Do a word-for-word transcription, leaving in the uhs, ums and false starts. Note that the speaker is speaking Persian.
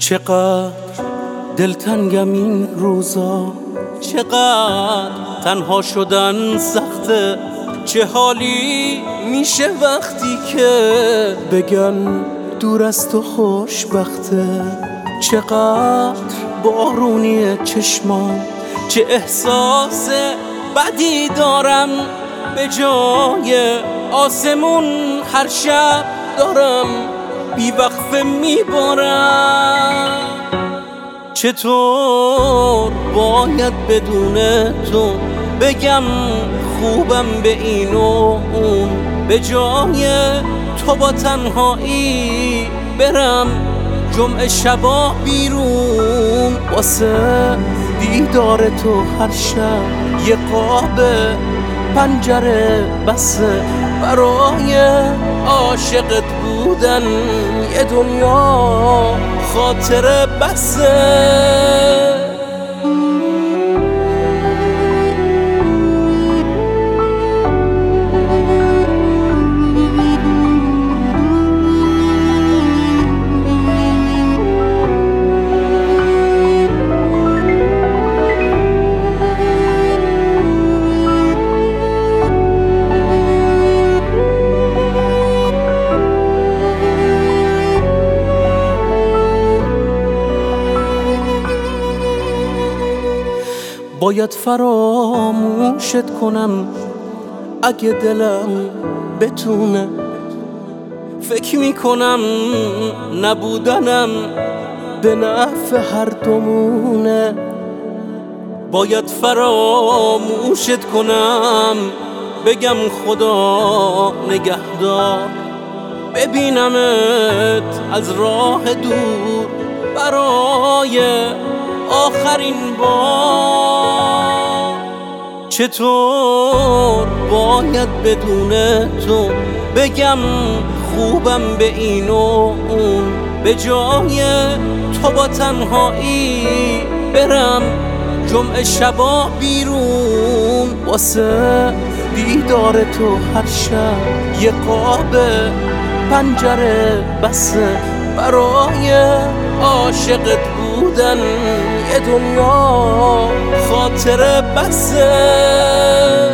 چقدر دلتنگم این روزا، چقدر تنها شدن سخته. چه حالی میشه وقتی که بگن دور از تو خوشبخته. چقدر بارونی چشمام، چه احساس بدی دارم. به جای آسمون هر شب دارم بی وقفه میبارم. چطور باید بدون تو بگم خوبم به این و اون، به جای تو با تنهایی برم جمعه شبا بیرون. واسه دیدار تو هر شب یه قاب پنجره بسه، برای عاشقت بودن یه دنیا خاطره بسه. باید فراموشت کنم اگه دلم بتونه. فکر میکنم نبودنم به نفع هر دومونه. باید فراموشت کنم بگم خدا نگهدار، ببینمت از راه دور برای آخرین بار. چطور باید بدون تو بگم خوبم به این و اون، به جای تو با تنهایی برم جمعه شبا بیرون. واسه دیدار تو هر شب یه قاب پنجره بسه، برای عاشقت بودن یه دنیا خاطره بسه.